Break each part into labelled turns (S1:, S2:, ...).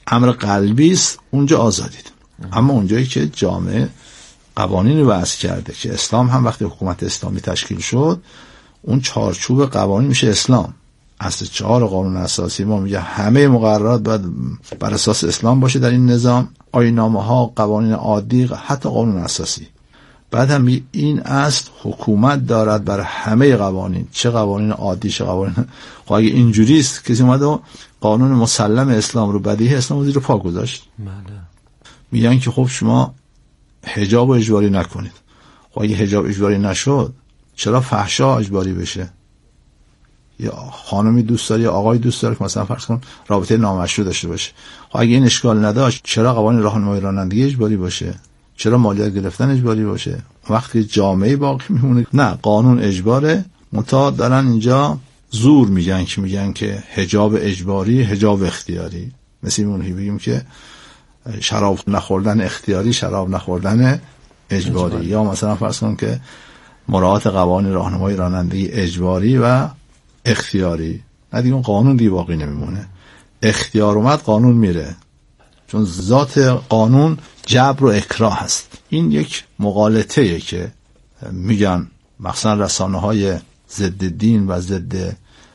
S1: امر قلبی است، اونجا آزادید. اما اونجایی که جامعه قوانین وضع کرده که اسلام هم وقتی حکومت اسلامی تشکیل شد، اون چارچوب قوانین میشه اسلام. اصل 4 قانون اساسی ما میگه همه مقررات باید بر اساس اسلام باشه در این نظام، آیین‌نامه ها، قوانین عادی، حتی قانون اساسی. بعد هم این اصل حکومت دارد بر همه قوانین، چه قوانین عادی چه قوانین. خب اگه اینجوری است کسی اومد و قانون مسلم اسلام رو، بدیهی اسلام رو زیر پا گذاشت. میگن که خب شما حجاب اجباری نکنید. خب اگه حجاب اجباری نشد، چرا فحشا اجباری بشه؟ یا خانمی دوست داره یا آقای دوست داره که مثلا فرض کن رابطه نامشروع داشته باشه. خب اگه این اشکال نداشت، چرا قوانین راهنمایی رانندگی اجباری باشه؟ چرا مالیات گرفتن اجباری باشه؟ وقتی جامعه باقی میمونه، نه قانون اجباره. متا دارن اینجا زور میگن که حجاب اجباری، حجاب اختیاری. مثل اون بگیم که شراب نخوردن اختیاری، شراب نخوردن اجباری. یا مثلا فرض کن که مراعات قوانین راهنمایی رانندگی اجباری و اختیاری. نه دیگه اون قانون دیگه باقی نمیمونه. اختیار اومد قانون میره، چون ذات قانون جبر و اکراه هست. این یک مغالطه‌ایه که میگن مثلا رسانه‌های ضد دین و ضد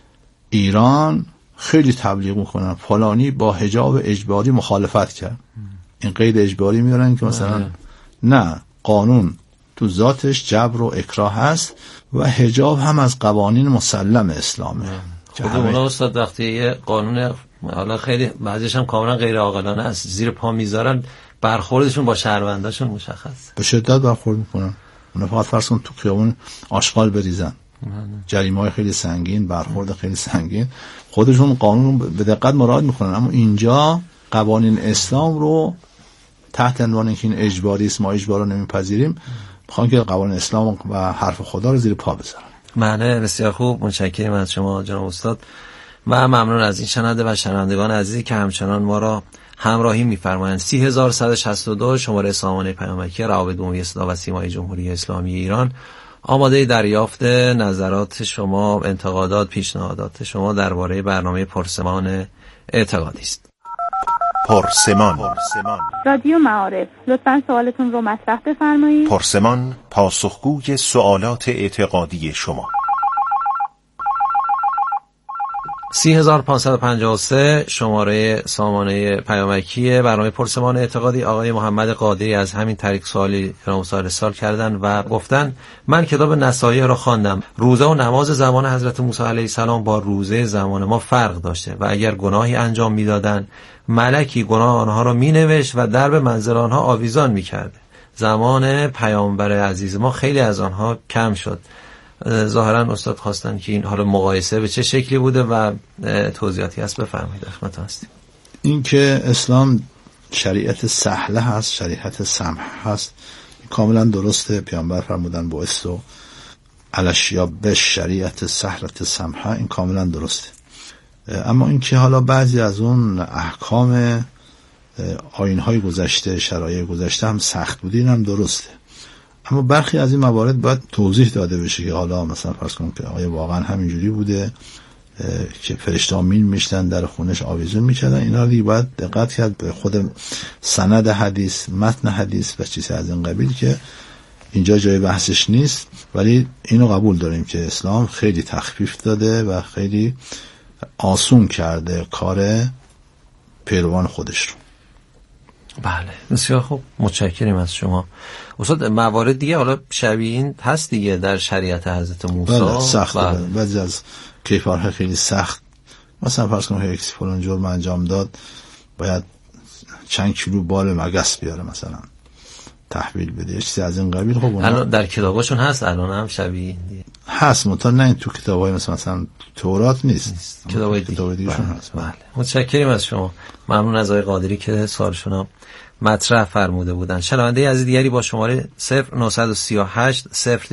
S1: ایران خیلی تبلیغ میکنن فلانی با حجاب اجباری مخالفت کرد. این قید اجباری میارن که مثلا نه، قانون تو ذاتش جبر و اکراه هست و حجاب هم از قوانین مسلم اسلامه.
S2: خود اونا استاد وقتی یه قانون حالا خیلی بعضیش هم کاملا غیر عاقلانه است زیر پا میذارن، برخوردشون با شهرونداشون مشخص به
S1: شدت برخورد میکنن. اونا فقط فرض کن تو خیابون آشغال بریزن، جریمه‌های خیلی سنگین، برخورد خیلی سنگین، خودشون قانون به دقت مراعات میکنن. اما اینجا قوانین اسلام رو تحت عنوان اینکه این اجباری است، ما اجبار رو نمیپذیریم، میخوان که قوانین اسلام و حرف خدا رو زیر پا بذارن.
S2: بله بسیار خوب، متشکرم از شما جناب استاد و ممنون از این شنونده و شنوندگان عزیزی که همچنان ما را همراهی می‌فرمایند. 30162 شماره سامانه پیامکی روابط عمومی صدا و سیمای جمهوری اسلامی ایران آماده دریافت نظرات شما، انتقادات، پیشنهادات شما درباره برنامه پرسمان اعتقادی است.
S3: پرسمان
S4: رادیو معارف، لطفاً سوالتون رو مطرح بفرمایید.
S3: پرسمان پاسخگوی سوالات اعتقادی شما.
S2: 3553 شماره سامانه پیامکی برنامه پرسمان اعتقادی. آقای محمد قادری از همین طریق سوالی ارسال کردن و گفتن من کتاب نصایح را خواندم. روزه و نماز زمان حضرت موسی علیه السلام با روزه زمان ما فرق داشته و اگر گناهی انجام میدادن ملکی گناه آنها را مینوشت و درب منزل آنها آویزان میکرده. زمان پیامبر عزیز ما خیلی از آنها کم شد. ظاهرا استاد خواستن که این حالا مقایسه به چه شکلی بوده و توضیحاتی هست بفرمایید. خدمت هستیم.
S1: این که اسلام شریعت سهله هست، شریعت سمح هست، کاملا درسته. پیامبر فرمودن بعثتو علی الاشیاء بالشریعت سهلة سمحه، این کاملا درسته. اما این که حالا بعضی از اون احکام آیین‌های گذشته، شرایع گذشته هم سخت بوده، این هم درسته. اما برخی از این موارد باید توضیح داده بشه که حالا مثلا فرض کنم که آیا واقعا همینجوری بوده که فرشته ها میشتن در خونش آویزون میکردن. اینا دیگه باید دقت کرد به خود سند حدیث، متن حدیث و چیزی از این قبیل که اینجا جای بحثش نیست. ولی اینو قبول داریم که اسلام خیلی تخفیف داده و خیلی آسون کرده کار پیروان خودش رو.
S2: بله بسیار خوب، متشکریم از شما استاد. موارد دیگه حالا شبیه این هست دیگه در شریعت حضرت موسی.
S1: بله سخت، بعضی از کیفرها خیلی سخت، مثلا فرض کنم یک فلان جرم انجام داد باید چند کیلو بال مگس بیاره مثلا تحویل بده، چیزی از این قبیل. خب
S2: الان در کتاباشون هست، الان هم شبیه
S1: هست، منتها نه این تو کتابای مثلا تورات نیست.
S2: کتابای دیگه‌شون هست. بله متشکریم از شما، ممنون از آقای قادری که سوالشون مطرح فرموده بودن. شنونده عزیز دیگری با شماره 0938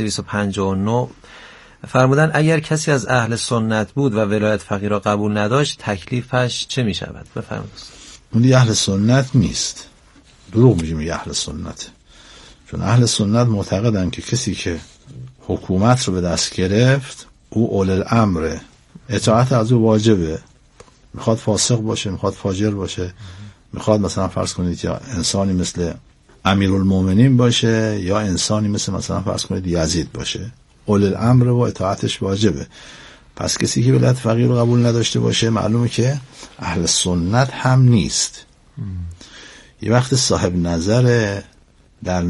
S2: 0259 فرمودن اگر کسی از اهل سنت بود و ولایت فقیه را قبول نداشت تکلیفش چه می شود؟ بفرمایید.
S1: اون اهل سنت نیست، دروغ میگه اهل سنت، چون اهل سنت معتقدن که کسی که حکومت رو به دست گرفت او اول الامره، اطاعت از او واجبه، میخواد فاسق باشه، میخواد فاجر باشه، میخواد مثلا فرض کنید یا انسانی مثل امیرالمومنین باشه یا انسانی مثلا فرض کنید یزید باشه، اول الامر و اطاعتش واجبه. پس کسی که ولایت فقیه رو قبول نداشته باشه معلومه که اهل سنت هم نیست. یه وقت صاحب نظر در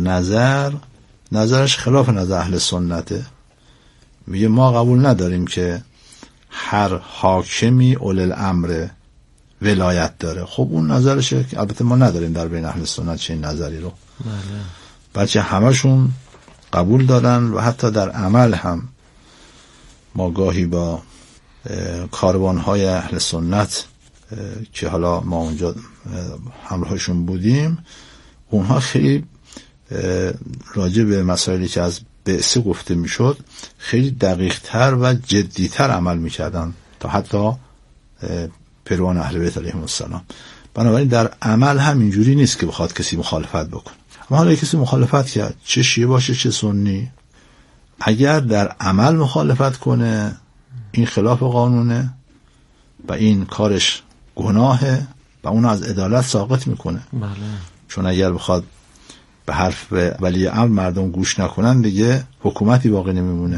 S1: نظرش خلاف نظر اهل سنته، میگه ما قبول نداریم که هر حاکمی اول الامر ولایت داره. خب اون نظرشه که البته ما نداریم در بین اهل سنت چنین نظری رو، بلکه همشون قبول دارن و حتی در عمل هم ما گاهی با کاروانهای اهل سنت که حالا ما اونجا همراهشون بودیم، اونها خیلی راجع به مسائلی که از بعثه گفته میشد خیلی دقیق‌تر و جدی‌تر عمل میکردن تا حتی پیروان اهل بیت علیهم السلام. بنابراین در عمل هم اینجوری نیست که بخواد کسی مخالفت بکنه. اما حالا کسی مخالفت کرد، چه شیعه باشه چه سنی، اگر در عمل مخالفت کنه این خلاف قانونه و این کارش گناهه و اون از عدالت ساقط میکنه.
S2: بله.
S1: چون اگر بخواد به حرف ولی امر مردم گوش نکنن دیگه حکومتی باقی نمیمونه،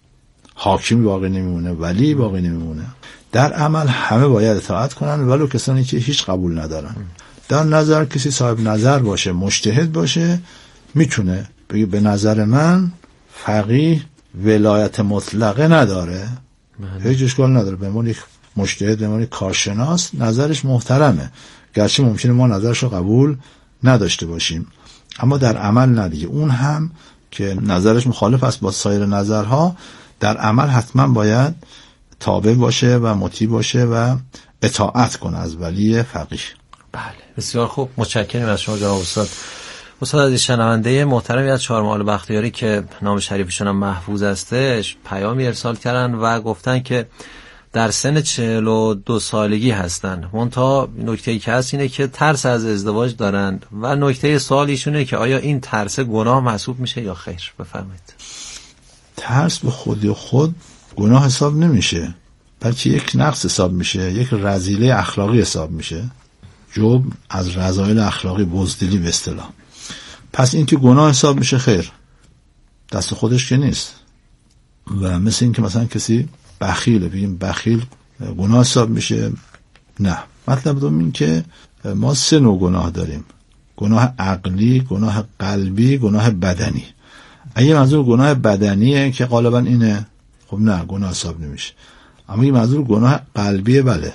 S1: حاکمی باقی نمیمونه، ولی باقی نمیمونه. در عمل همه باید اطاعت کنن ولو کسانی که هیچ قبول ندارن. در نظر کسی صاحب نظر باشه، مجتهد باشه، میتونه بگه به نظر من فقیه ولایت مطلقه نداره، هیچ اشکال نداره، به عنوان یک مجتهد، به عنوان یک کارشناس نظرش محترمه، گرچه ممکنه ما نظرش رو قبول نداشته باشیم، اما در عمل ندیگه. اون هم که نظرش مخالف است با سایر نظرها، در عمل حتما باید تابع باشه و مطیع باشه و اطاعت کنه از ولی فقیه.
S2: بله، بسیار خوب، متشکرم از شما جناب استاد. استاد عزیز، شنونده محترمی از چهارمحال بختیاری که نام شریفشون هم محفوظ هستش پیامی ارسال کردن و گفتن که در سن 42 سالگی هستن، منتها نکته‌ای که هست اینه که ترس از ازدواج دارند و نکته سوال ایشونه که آیا این ترس گناه محسوب میشه یا خیر؟ بفرمایید.
S1: ترس به خود گناه حساب نمیشه، بلکه یک نقص حساب میشه، یک رذیله اخلاقی حساب میشه. جب از رذایل اخلاقی، بزدلی به اصطلاح. پس این که گناه حساب میشه خیر، دست خودش که نیست. و مثل این که مثلا کسی بخیله، بگیم بخیل گناه حساب میشه، نه. مطلب دوم این که ما 3 نوع گناه داریم: گناه عقلی، گناه قلبی، گناه بدنی. اگه منظور گناه بدنیه که غالبا اینه، خب نه، گناه حساب نمیشه. اما اگه منظور گناه قلبیه، بله،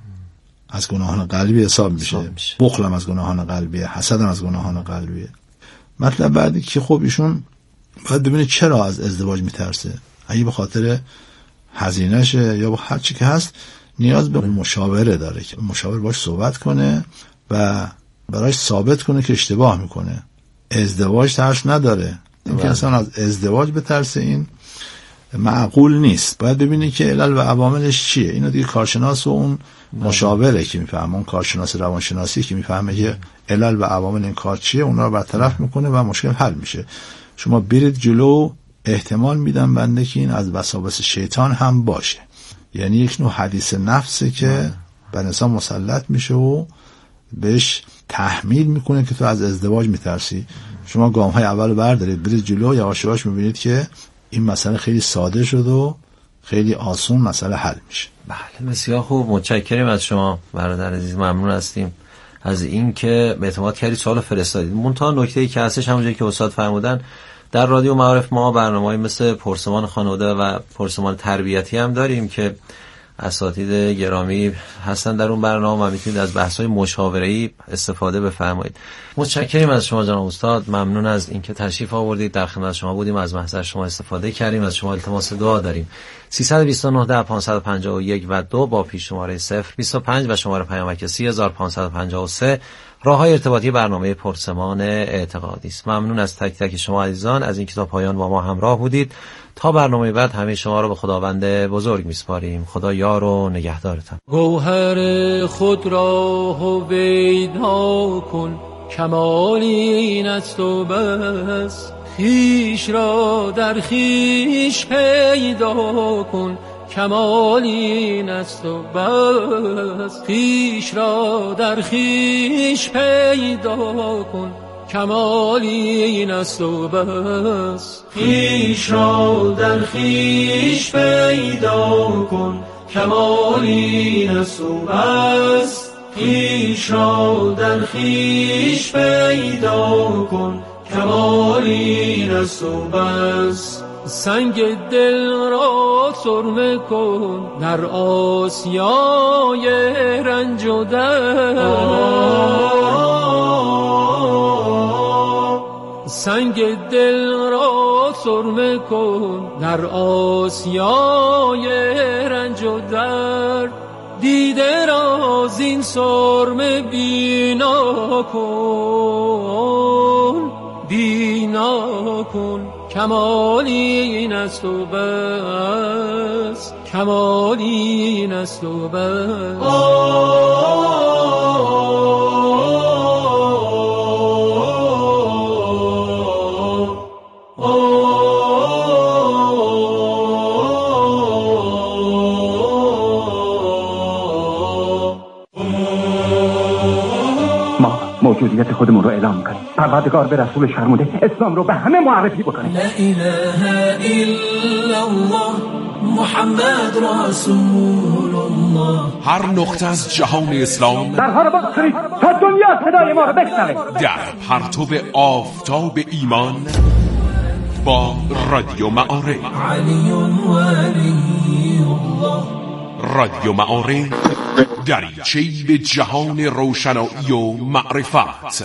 S1: از گناهان قلبی حساب میشه. بخل هم از گناهان قلبیه، حسد هم از گناهان قلبیه. مطلب بعدی که خب ایشون باید ببینه چرا از ازدواج میترسه. اگه به خاطر هزینه‌شه یا هر چی که هست، نیاز به مشاوره داره که مشاور باش صحبت کنه و برایش ثابت کنه که اشتباه میکنه. ازدواج ترس نداره. اینکه اصلا از ازدواج بترسه این معقول نیست. باید ببینی که علل و عواملش چیه. اینو دیگه کارشناس و اون مشاوره که میفهمه، اون کارشناس روانشناسی که میفهمه که علل و عوامل این کار چیه، اونا رو برطرف میکنه و مشکل حل میشه. شما برید جلو، احتمال میدم بنده که این از وساوس شیطان هم باشه، یعنی یک نوع حدیث نفسه که بر انسان مسلط میشه و بهش تحمیل میکنه که تو از ازدواج میترسی. شما گام های اول بردارید، برید جلو، یواش یواش میبینید که این مسئله خیلی ساده شد و خیلی آسون مسئله حل میشه.
S2: بله، بسیار خوب، متشکرم از شما برادر عزیز، ممنون هستیم از این که به اعتماد کردید سوال فرستادید. منتها نکته‌ای که هستش همونجوری که استاد فرمودن، در رادیو معارف ما برنامه‌ای مثل پرسمان خانواده و پرسمان تربیتی هم داریم که اساتید گرامی هستن در اون برنامه و میتونید از بحث‌های مشاوره‌ای استفاده بفرمایید. متشکرم از شما جناب استاد، ممنون از اینکه تشریف آوردید، در خدمت شما بودیم، از محضر شما استفاده کردیم، از شما التماس دعا داریم. 329 551 و 2 با پیش شماره 025 و شماره پیامک 3553 راه‌های ارتباطی برنامه پرسمان اعتقادی است. ممنون از تک تک شما عزیزان از اینکه تا پایان با ما همراه بودید. تا برنامه بعد همه شما رو به خداوند بزرگ میسپاریم. خدا یار و نگهدارتان.
S5: گوهر خود را هویدا کن، کمال این است و بس. خویش را در خویش پیدا کن، کمال این است و بس. خویش را در خویش پیدا کن، کمال این است و بس. خویش را در خویش پیدا کن، کمال این است و بس. خویش را در خویش پیدا کن، کمال این است و بس. سنگ دل را سرمه کن در آسیای رنج و درد. سنگ دل را سرمه کن در آسیای رنج و درد. دیده را زین سرمه بینا کن، بینا کن، کمال این است و بس، کمال این است و بس.
S6: موجودیت خودمون رو اعلام میکنیم. پروردگار به رسول شرموده اسلام رو به همه معرفی بکنه.
S7: لا اله الا الله محمد رسول الله.
S8: هر نقطه از جهان اسلام
S6: درها رو باز کنید تا دنیا صدای ما رو بشنوه.
S8: در پرتو آفتاب ایمان با رادیو معارف.
S7: علی ولی الله.
S8: رادیو معارف، دریچه‌ای به جهان روشنایی و معرفت.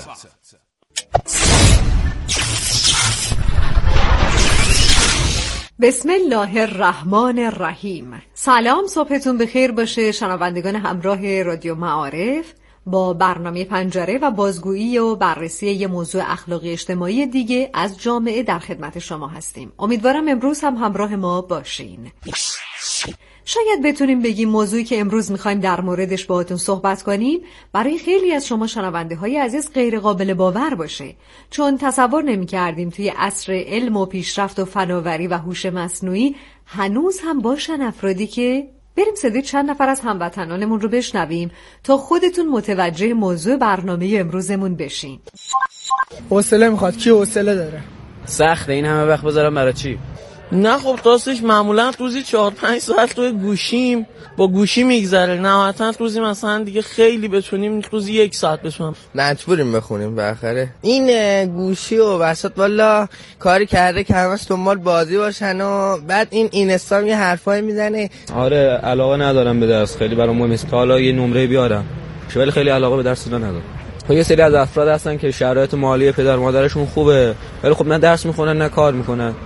S9: بسم الله الرحمن الرحیم. سلام، صبحتون بخیر باشه شنوندگان همراه رادیو معارف. با برنامه پنجره و بازگویی و بررسی یه موضوع اخلاقی اجتماعی دیگه از جامعه در خدمت شما هستیم. امیدوارم امروز هم همراه ما باشین. شاید بتونیم بگیم موضوعی که امروز میخوایم در موردش باهاتون صحبت کنیم برای خیلی از شما شنونده های عزیز غیر قابل باور باشه، چون تصور نمی‌کردیم توی عصر علم و پیشرفت و فناوری و هوش مصنوعی هنوز هم باشن افرادی که بریم صدای چند نفر از هموطنانمون رو بشنویم تا خودتون متوجه موضوع برنامه امروزمون بشین.
S10: حوصله میخواد، کی حوصله داره؟
S11: سخته این همه وقت بذارم برای چی؟
S12: نه خب راستش معمولا روزی 4-5 ساعت توی گوشیم با گوشی میگذره، نهایتا روزی مثلا دیگه خیلی بتونیم روزی 1 ساعت بتونم.
S11: مجبوریم بخونیم بالاخره. این گوشی و وسط والا کاری کرده که همش دنبال بازی باشن و بعد این اینستا یه حرفایی میزنه.
S13: آره علاقه ندارم به درس، خیلی برام مهم نیست. حالا یه نمره بیارم، ولی خیلی علاقه به درس ندارم. یه سری از افراد هستن که شرایط مالی پدر مادرشون خوبه ولی خب نه درس میخونن نه کار میکنن.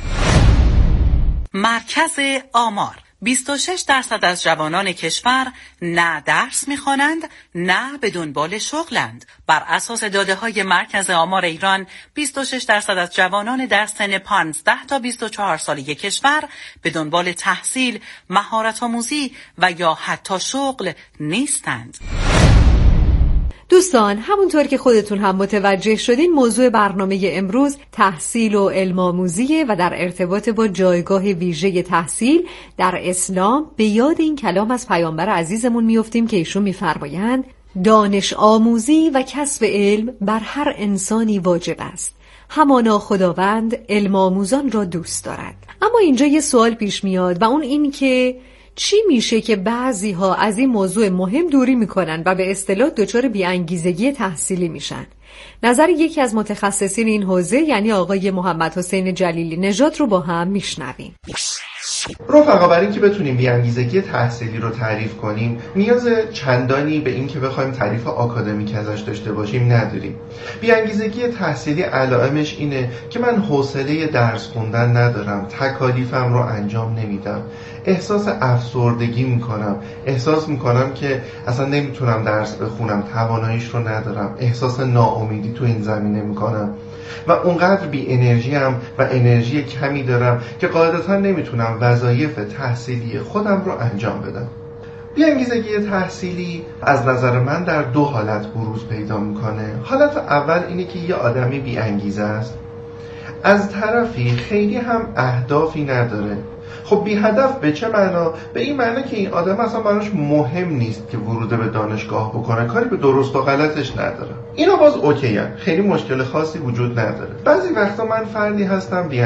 S14: مرکز آمار 26% از جوانان کشور نه درس می‌خوانند نه به دنبال شغلند. بر اساس داده‌های مرکز آمار ایران 26% از جوانان در سن 15 تا 24 ساله کشور به دنبال تحصیل، مهارت‌آموزی و یا حتی شغل نیستند.
S9: دوستان، همونطور که خودتون هم متوجه شدین موضوع برنامه امروز تحصیل و علم آموزیه و در ارتباط با جایگاه ویژه تحصیل در اسلام به یاد این کلام از پیامبر عزیزمون میافتیم که ایشون میفرمایند دانش آموزی و کسب علم بر هر انسانی واجب است، همانا خداوند علم آموزان را دوست دارد. اما اینجا یه سوال پیش میاد و اون این که چی میشه که بعضی ها از این موضوع مهم دوری میکنن و به اصطلاح دچار بی‌انگیزگی تحصیلی میشن؟ نظر یکی از متخصصین این حوزه یعنی آقای محمد حسین جلیلی نژاد رو با هم میشنویم.
S15: رفقا، برای اینکه بتونیم بی‌انگیزگی تحصیلی رو تعریف کنیم نیاز چندانی به این که بخوایم تعریف آکادمیک ازش داشته باشیم نداریم. بی‌انگیزگی تحصیلی علائمش اینه که من حوصله درس خوندن ندارم، تکالیفم رو انجام نمیدم، احساس افسردگی میکنم، احساس میکنم که اصلا نمیتونم درس بخونم، تواناییش رو ندارم، احساس ناامیدی تو این زمینه میکنم و اونقدر بی انرژی هم و انرژی کمی دارم که قاعدتا نمیتونم وظایف تحصیلی خودم رو انجام بدم. بی‌انگیزگی تحصیلی از نظر من در 2 حالت بروز پیدا میکنه. حالت اول اینه که یه آدمی بی‌انگیزه است، از طرفی خیلی هم اهدافی نداره خب بی هدف به چه معنا؟ به این معنا که این آدم اصلا براش مهم نیست که ورود به دانشگاه بکنه، کاری به درست و غلطش نداره. اینا باز اوکی هن. خیلی مشکل خاصی وجود نداره. بعضی وقتا من فردی هستم بی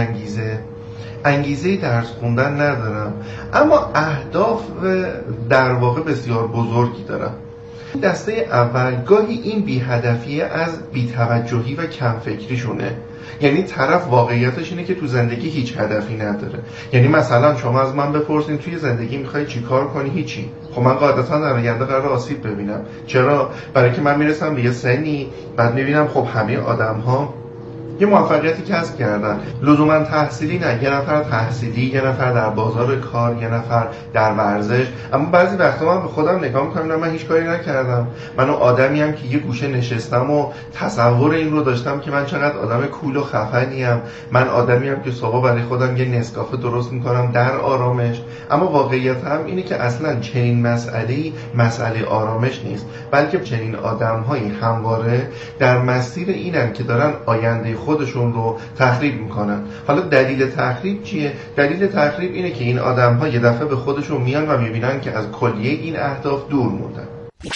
S15: انگیزه درس خوندن ندارم، اما اهداف در واقع بسیار بزرگی دارم. دسته اول گاهی این بی‌هدفی از بی‌توجهی و کمفکریشونه. یعنی طرف واقعیتش اینه که تو زندگی هیچ هدفی نداره. یعنی مثلا شما از من بپرسین توی زندگی میخوای چی کار کنی؟ هیچی. خب من قاعدتا در آینده قرار آسیب ببینم. چرا؟ برای که من میرسم به یه سنی بعد میبینم خب همه آدم‌ها یه موفقیتی کسب کردن، لزوما تحصیلی نه، یه نفر تحصیلی، یه نفر در بازار کار، یه نفر در ورزش. اما بعضی وقتا من به خودم نگاه میکنم من هیچ کاری نکردم. من آدمی ام که یه گوشه نشستم و تصور این رو داشتم که من چقدر آدم کول و خفنی ام. من آدمی ام که صبح برای خودم یه نسکافه درست میکنم در آرامش. اما واقعیت هم اینه که اصلا چنین مسئله آرامش نیست، بلکه چنین آدم‌هایی همواره در مسیر اینن که دارن آینده خودشون رو تخریب میکنن. حالا دلیل تخریب چیه؟ دلیل تخریب اینه که این آدم‌ها یه دفعه به خودشون میان و میبینن که از کلیه این اهداف دور موندن.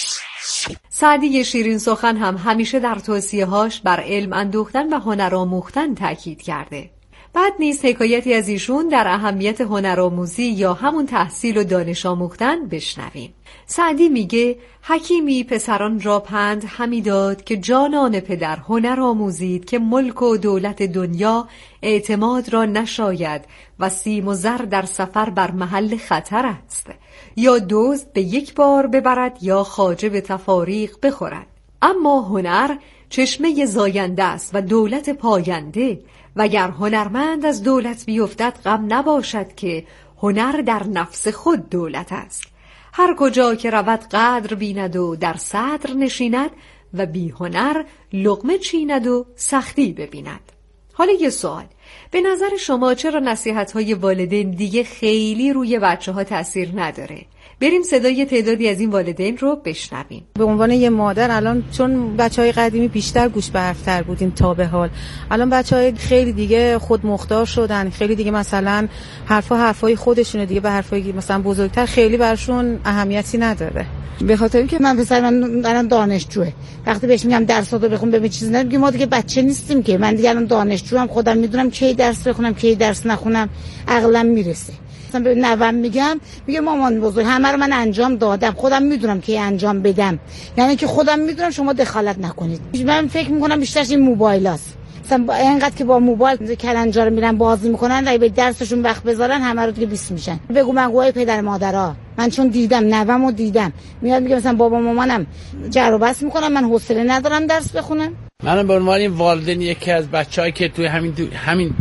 S9: سعدی شیرین سخن هم همیشه در توصیه‌هاش بر علم اندوختن و هنر آموختن تاکید کرده. بعد نیز حکایتی از ایشون در اهمیت هنرآموزی یا همون تحصیل و دانش آموختن بشنویم. سعدی میگه حکیمی پسران را پند همی داد که جانان پدر هنر آموزید که ملک و دولت دنیا اعتماد را نشاید و سیم و زر در سفر بر محل خطر است، یا دزد به یک بار ببرد یا خواجه به تفاریق بخورد. اما هنر چشمه زاینده است و دولت پاینده، وگر هنرمند از دولت بیفتد غم نباشد که هنر در نفس خود دولت است. هر کجا که رود قدر بیند و در صدر نشیند و بی هنر لقمه چیند و سختی ببیند. حالا یه سوال، به نظر شما چرا نصیحت‌های والدین دیگه خیلی روی بچه‌ها تأثیر نداره؟ بریم صدای تعدادی از این والدین رو بشنویم.
S16: به عنوان یه مادر الان چون بچهای قدیمی بیشتر گوش به حرفتر بودیم تا به حال، الان بچهای خیلی دیگه خود مختار شدن، خیلی دیگه مثلا حرفای خودشونه دیگه به حرفای مثلا بزرگتر خیلی برشون اهمیتی نداره.
S17: به خاطر اینکه من پسرم الان دانشجوه، وقتی بهش میگم درساتو بخون ببین چیزی نمیگه، ما دیگه بچه نیستیم که. من دیگه الان دانشجوام، خودم میدونم کی درس بخونم کی درس نخونم، عقلم میرسه. مثلا به نوام میگه مامان بزرگ همه رو من انجام دادم، خودم میدونم که انجام بدم، یعنی که خودم میدونم شما دخالت نکنید. من فکر میکنم بیشترش این موبایلاست، مثلا اینقدر که با موبایل کلنجا رو میرن بازی میکنن، اگه به درسشون وقت بذارن همه رو دیگه 20 میشن. بگو مگوهای پدر مادرها، من چون دیدم نوامو دیدم، میاد میگه مثلا بابا مامانم جر و بس میکنم، من حوصله ندارم درس بخونم.
S18: من به عنوان والدین یکی از بچه‌ای که توی همین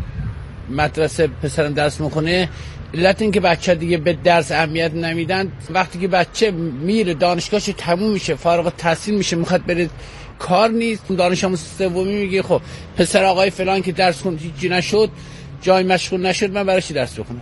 S18: مدرسه پسرم درس میکنه، علت این که بچه دیگه به درس اهمیت نمیدن، وقتی که بچه میره دانشگاهش تموم میشه، فارغ التحصیل میشه، میخواد بره کار نیست، دانش آموز سومی میگه خب پسر آقای فلان که درس خوند هیچی نشد، جای مشغول نشد، من براش درس بخونم.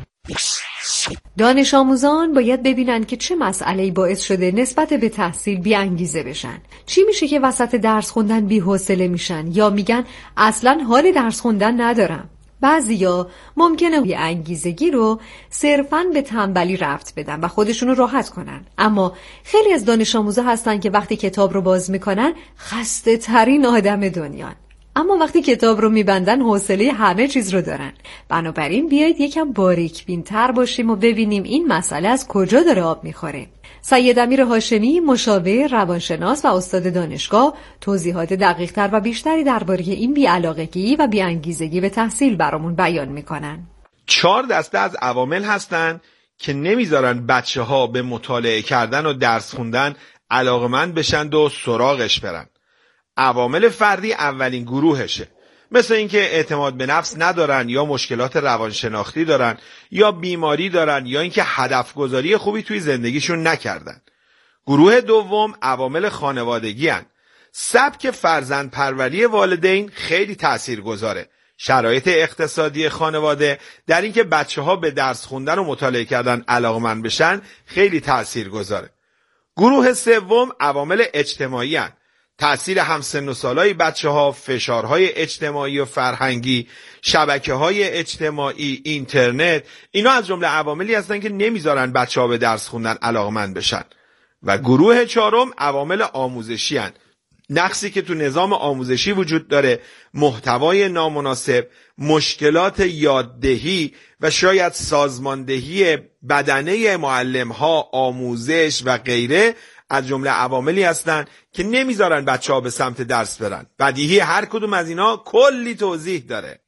S9: دانش آموزان باید ببینن که چه مسئله‌ای باعث شده نسبت به تحصیل بی انگیزه بشن. چی میشه که وسط درس خوندن بی حوصله میشن یا میگن اصلاً حال درس خوندن ندارم. بعضیا ممکنه بی انگیزگی رو صرفاً به تنبلی ربط بدن و خودشونو راحت کنن، اما خیلی از دانش آموزا هستن که وقتی کتاب رو باز میکنن خسته ترین آدم دنیان، اما وقتی کتاب رو میبندن حوصله همه چیز رو دارن. بنابراین بیایید یکم باریک بین‌تر باشیم و ببینیم این مسئله از کجا داره آب میخوره. سید امیر هاشمی، مشاور، روانشناس و استاد دانشگاه، توضیحات دقیق‌تر و بیشتری درباره این بی‌علاقگی و بی‌انگیزگی به تحصیل برامون بیان میکنن.
S19: 4 دسته از عوامل هستن که نمیذارن بچه‌ها به مطالعه کردن و درس خوندن علاقمند بشن و سراغش برن. عوامل فردی اولین گروهشه، مثل اینکه اعتماد به نفس ندارن یا مشکلات روانشناختی دارن یا بیماری دارن یا اینکه هدف گذاری خوبی توی زندگیشون نکردن. گروه دوم عوامل خانوادگی هن. سبک فرزند پروری والدین خیلی تأثیر گذاره. شرایط اقتصادی خانواده در اینکه بچه‌ها به درس خوندن و مطالعه کردن علاقمند بشن خیلی تأثیر گذاره. گروه سوم عوامل اجتماعی هن. تأثیر همسن و سالای بچه‌ها، فشارهای اجتماعی و فرهنگی، شبکه‌های اجتماعی، اینترنت، اینا از جمله عواملی هستن که نمیذارن بچه‌ها به درس خوندن علاقمند بشن. و گروه چهارم عوامل آموزشی هستند. نقصی که تو نظام آموزشی وجود داره، محتوای نامناسب، مشکلات یاددهی و شاید سازماندهی بدنه معلم‌ها، آموزش و غیره از جمله عواملی هستند که نمیذارن بچه‌ها به سمت درس برن. بدیهی هر کدوم از اینا کلی توضیح داره.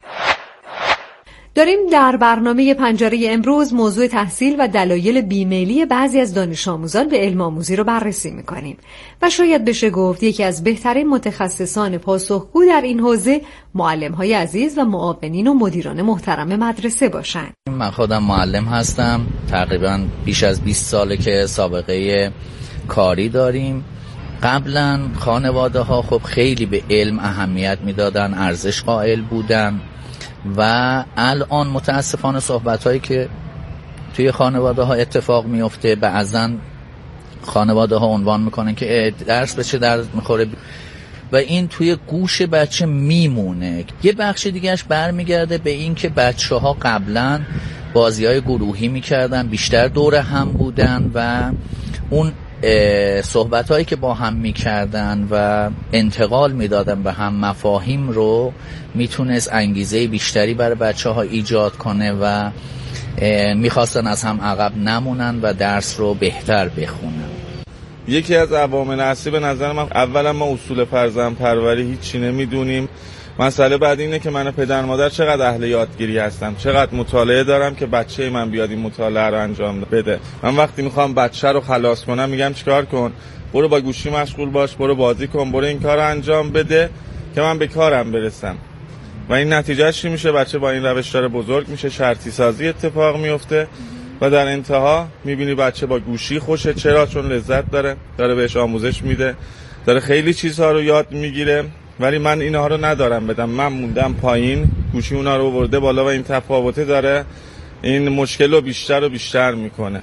S9: داریم در برنامه پنجره امروز موضوع تحصیل و دلایل بیمیلی بعضی از دانش آموزان به علم آموزی رو بررسی می‌کنیم و شاید بشه گفت یکی از بهترین متخصصان پاسخگو در این حوزه معلم‌های عزیز و معاونین و مدیران محترم مدرسه باشند.
S20: من خودم معلم هستم، تقریباً بیش از 20 ساله که سابقه کاری داریم. قبلا خانواده ها خب خیلی به علم اهمیت میدادن، ارزش قائل بودن و الان متاسفانه صحبت هایی که توی خانواده ها اتفاق میفته، بعضا خانواده ها عنوان میکنن که درس به چه درد میخوره و این توی گوش بچه میمونه. یه بخش دیگهش برمیگرده به این که بچه ها قبلا بازی های گروهی میکردن، بیشتر دور هم بودن و اون صحبت هایی که با هم میکردن و انتقال میدادن به هم مفاهیم رو میتونست انگیزه بیشتری برای بچه ها ایجاد کنه و میخواستن از هم عقب نمونن و درس رو بهتر بخونن.
S21: یکی از عوامل اصلی به نظر من، اولا ما اصول فرزند پروری هیچی نمیدونیم. مسئله بعد اینه که من پدر مادر چقدر اهل یادگیری هستم، چقدر مطالعه دارم که بچه من بیاد این مطالعه رو انجام بده. من وقتی میخوام بچه رو خلاص کنم میگم چیکار کن، برو با گوشی مشغول باش، برو بازی کن، برو این کار رو انجام بده که من به کارم برسم. و این نتیجهش چی میشه؟ بچه با این روش داره بزرگ میشه، شرطی سازی اتفاق میفته و در انتها میبینی بچه با گوشی خوشه. چرا؟ چون لذت داره بهش آموزش میده، داره خیلی چیزها رو یاد میگیره. ولی من اینها رو ندارم بدم، من موندم پایین، گوشی اونا رو برده بالا و این تفاوته داره این مشکل رو بیشتر و بیشتر میکنه.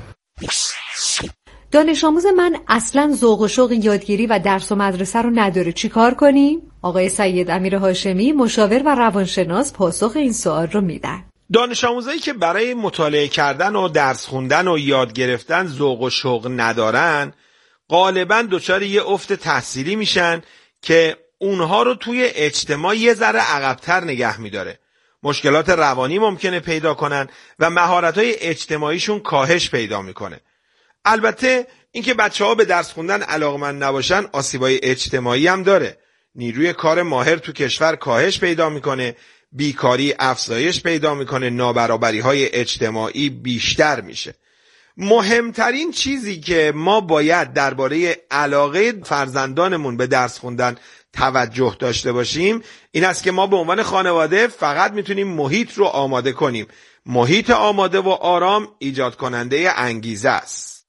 S9: دانش آموز من اصلا ذوق و شوق یادگیری و درس و مدرسه رو نداره، چی کار کنیم؟ آقای سید امیر هاشمی مشاور و روانشناس پاسخ این سوال رو میدن.
S19: دانش آموزایی که برای مطالعه کردن و درس خوندن و یاد گرفتن ذوق و شوق ندارن غالبا دچار یه افت تحصیلی میشن که اونها رو توی اجتماع یه ذره عقب‌تر نگه میداره. مشکلات روانی ممکنه پیدا کنن و مهارت‌های اجتماعیشون کاهش پیدا میکنه. البته اینکه بچه‌ها به درس خوندن علاقه‌مند نباشن آسیبای اجتماعی هم داره. نیروی کار ماهر تو کشور کاهش پیدا میکنه، بیکاری افزایش پیدا میکنه، نابرابری‌های اجتماعی بیشتر میشه. مهمترین چیزی که ما باید درباره علاقه فرزندانمون به درس خوندن توجه داشته باشیم این است که ما به عنوان خانواده فقط میتونیم محیط رو آماده کنیم. محیط آماده و آرام ایجاد کننده انگیزه است.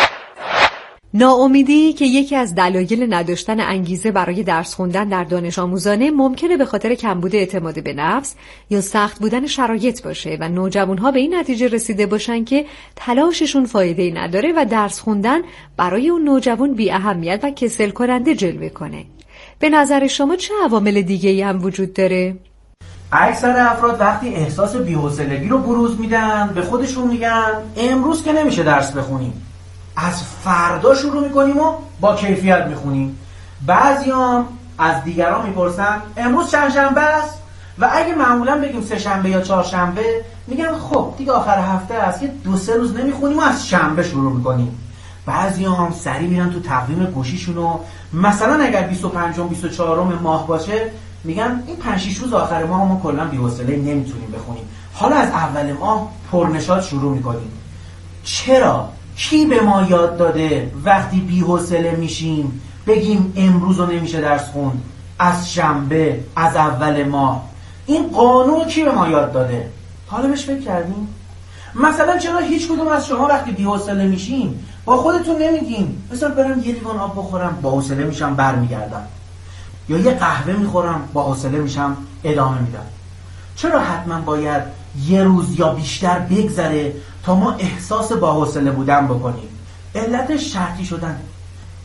S9: ناامیدی که یکی از دلایل نداشتن انگیزه برای درس خوندن در دانش آموزانه ممکنه به خاطر کمبود اعتماد به نفس یا سخت بودن شرایط باشه و نوجوانها به این نتیجه رسیده باشن که تلاششون فایده‌ای نداره و درس خوندن برای اون نوجوان بی اهمیت و کسل کننده جلوه کنه. به نظر شما چه عوامل دیگه‌ای هم وجود داره؟
S22: اکثر افراد وقتی احساس بی‌حوصلگی رو بروز میدن به خودشون میگن امروز که نمیشه درس بخونیم، از فردا شروع میکنیم و با کیفیت میخونیم. بعضیام از دیگران میپرسن امروز چند شنبه است و اگه معمولا بگیم سه شنبه یا چهار شنبه میگن خب دیگه آخر هفته است، یه 2-3 روز نمیخونیم و از شنبه شروع میکنیم. بعضیام سری میرن تو تقویم گوشیشون و مثلا اگر 25 و 24 ماه باشه میگن این 5-6 روز آخر ماه ما کلا بی‌حوصله نمیتونیم بخونیم، حالا از اول ماه پرنشاط شروع میکنیم. چرا؟ کی به ما یاد داده وقتی بی‌حوصله میشیم بگیم امروز رو نمیشه درس خوند، از شنبه، از اول ماه؟ این قانون کی به ما یاد داده؟ حالا بهش فکر کردیم؟ مثلا چرا هیچ کدوم از شما وقتی بی‌حوصله میشین با خودتون نمیگین مثلا برم یه لیوان آب بخورم با حوصله میشم برمیگردم، یا یه قهوه میخورم با حوصله میشم ادامه میدم؟ چرا حتما باید یه روز یا بیشتر بگذره تا ما احساس با حوصله بودن بکنیم؟ علتش شرطی شدن.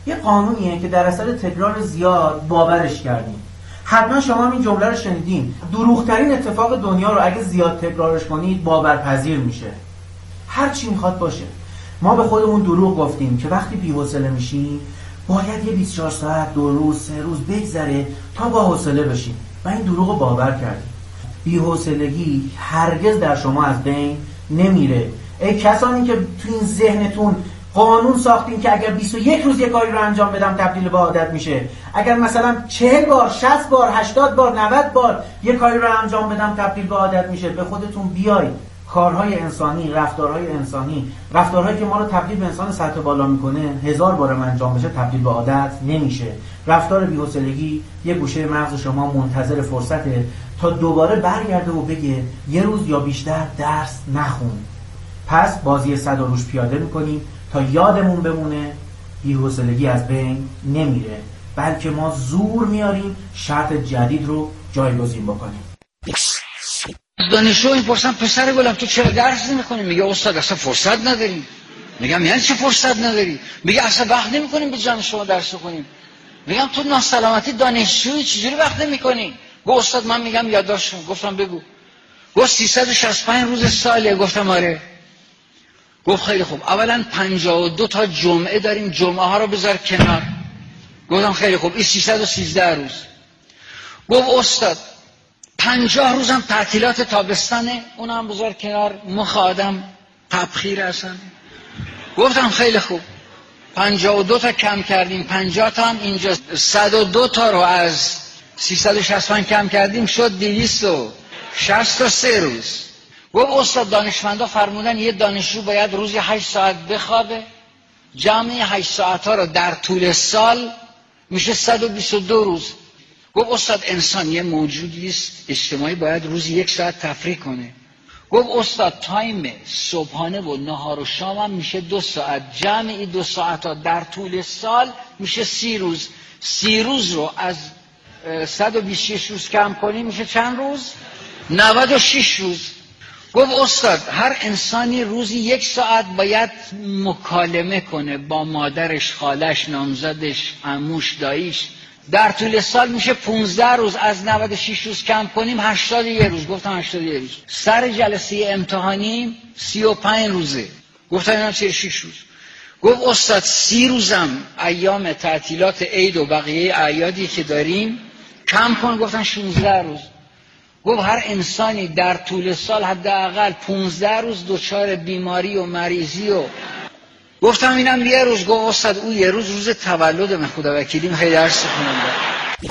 S22: یه قانونیه که در اثر تکرار زیاد باورش کردیم. حتما شما هم این جمله رو شنیدین، دروغ‌ترین اتفاق دنیا رو اگه زیاد تکرارش کنید باورپذیر میشه. هر چی میخواد باشه. ما به خودمون دروغ گفتیم که وقتی بی‌حوصله میشیم باید یه 24 ساعت، 2 روز، 3 روز بگذره تا با حوصله بشیم و این دروغ رو باور کردیم. بی‌حوصلگی هرگز در شما از بین نمیره. ای کسانی که تو این ذهنتون قانون ساختین که اگر 21 روز یک کاری رو انجام بدم تبدیل به عادت میشه، اگر مثلا 40 بار، 60 بار، 80 بار، 90 بار یک کاری رو انجام بدم تبدیل به عادت میشه، به خودتون بیاید. کارهای انسانی، رفتارهای انسانی، رفتارهایی که ما رو تبدیل به انسان سطح بالا میکنه 1000 بارم انجام بشه تبدیل به عادت نمیشه. رفتار بی‌حوصلگی یه گوشه مغز شما منتظر فرصته تا دوباره برگرده و بگه یه روز یا بیشتر درس نخون. پس بازی 100 روش پیاده میکنیم تا یادمون بمونه بی‌حوصلگی از بین نمیره، بلکه ما زور میاریم شرط جدید رو جایگزین بکنیم.
S3: دانشجو میپرسن پسر گلم تو چرا درس نمی‌کنی؟ میگه استاد اصلا فرصت نداریم. میگم یعنی چه فرصت نداری؟ میگه اصلا وقت نمی‌کنیم به جمع شما درس بخونیم. میگم تو ناسلامتی دانشجویی چجوری وقت نمی‌کنی؟ گفت استاد من میگم یادداشت. گفتم بگو. گفت 365 روز ساله. گفتم آره. گفت خیلی خوب، اولا 52 تا جمعه داریم، جمعه ها رو بذار کنار. گفتم خیلی خوب، این 313 روز. گفت استاد 50 روزم تعطیلات تابستانه، اونم بذار کنار، مخ آدم تبخیر هستن. گفتم خیلی خوب، 52 تا کم کردیم، 50 تا هم اینجا، 102 تا رو از 365 کم کردیم شد 263 روز. گفت استاد دانشمندا فرمودن یه دانشجو باید روزی 8 ساعت بخوابه، جمع 8 ساعت ها رو در طول سال میشه 122 روز. گفت استاد انسان یه موجودی است اجتماعی، باید روزی 1 ساعت تفریح کنه. گفت استاد تایم صبحانه و نهار و شام هم میشه 2 ساعت، جمع این 2 ساعت ها در طول سال میشه 30 روز. 30 روز رو از 126 روز کم کنیم میشه چند روز؟ 96 روز. گفت استاد هر انسانی روزی 1 ساعت باید مکالمه کنه با مادرش، خالش، نامزدش، عموش، داییش. در طول سال میشه 15 روز، از 96 روز کم کنیم 81 روز. گفتم 81 روز. سر جلسه امتحانی 35 روزه. گفتم اینا 36 روز. گفت استاد 30 روزم ایام تعطیلات عید و بقیه اعیادی که داریم کم کن. گفتن 16 روز. گفت هر انسانی در طول سال حداقل 15 روز دچار بیماری و مریضی و گفتم اینم 1 روز. گفت استاد اون 1 روز روز تولدم، خدا وکیلی میخوای درس بخونم.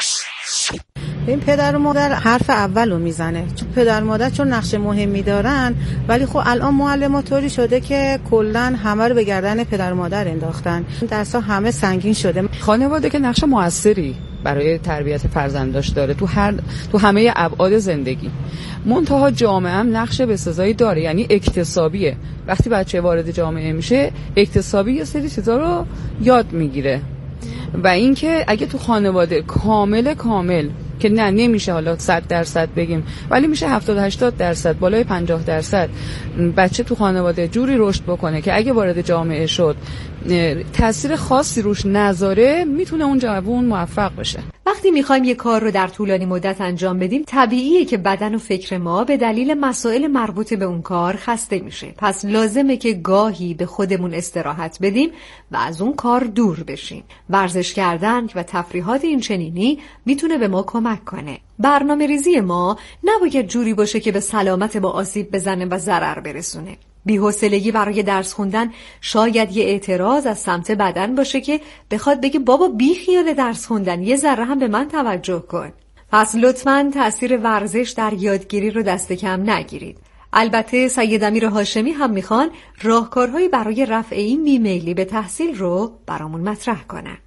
S16: این پدر و مادر حرف اول رو میزنه. پدر و مادر چون نقش مهمی دارن، ولی خب الان معلم‌ها طوری شده که کلا همه رو به گردن پدر و مادر انداختن. درس‌ها همه سنگین شده.
S4: خانواده که نقش موثری برای تربیت فرزنداش داره تو همه ابعاد زندگی. منتها جامعه هم نقش بسزایی داره، یعنی اکتسابیه. وقتی بچه وارد جامعه میشه اکتسابی یه سری چیزا رو یاد میگیره و اینکه اگه تو خانواده کامل که نمیشه حالا 100% بگیم، ولی میشه 70-80%، بالای 50% بچه تو خانواده جوری رشد بکنه که اگه وارد جامعه شد تأثیر خاصی روش نذاره، میتونه اون جوون موفق بشه.
S9: وقتی میخوایم یه کار رو در طولانی مدت انجام بدیم، طبیعیه که بدن و فکر ما به دلیل مسائل مربوط به اون کار خسته میشه. پس لازمه که گاهی به خودمون استراحت بدیم و از اون کار دور بشیم. ورزش کردن و تفریحات این چنینی میتونه به ما کمک کنه. برنامه‌ریزی ما نباید جوری باشه که به سلامت ما آسیب بزنه و ضرر برسونه. بی‌حوصلگی برای درس خوندن شاید یه اعتراض از سمت بدن باشه که بخواد بگه بابا بی خیال درس خوندن، یه ذره هم به من توجه کن. پس لطفاً تأثیر ورزش در یادگیری رو دست کم نگیرید. البته سید امیر هاشمی هم میخوان راهکارهایی برای رفع این بیمیلی به تحصیل رو برامون مطرح کنن.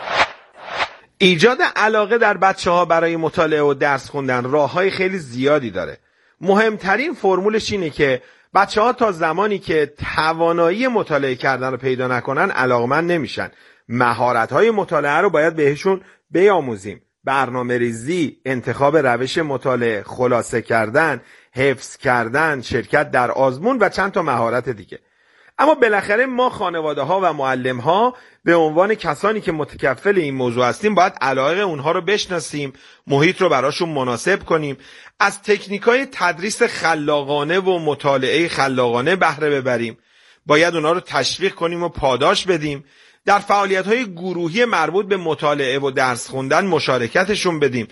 S19: ایجاد علاقه در بچه‌ها برای مطالعه و درس خوندن راه‌های خیلی زیادی داره. مهمترین فرمولش اینه که بچه‌ها تا زمانی که توانایی مطالعه کردن رو پیدا نکنن علاقمند نمیشن. مهارت‌های مطالعه رو باید بهشون بیاموزیم. برنامه‌ریزی، انتخاب روش مطالعه، خلاصه کردن، حفظ کردن، شرکت در آزمون و چند تا مهارت دیگه. اما بالاخره ما خانواده ها و معلم ها به عنوان کسانی که متکفل این موضوع هستیم باید علایق اونها رو بشناسیم، محیط رو براشون مناسب کنیم، از تکنیک‌های تدریس خلاقانه و مطالعه خلاقانه بهره ببریم، باید اونها رو تشویق کنیم و پاداش بدیم، در فعالیت‌های گروهی مربوط به مطالعه و درس خوندن مشارکتشون بدیم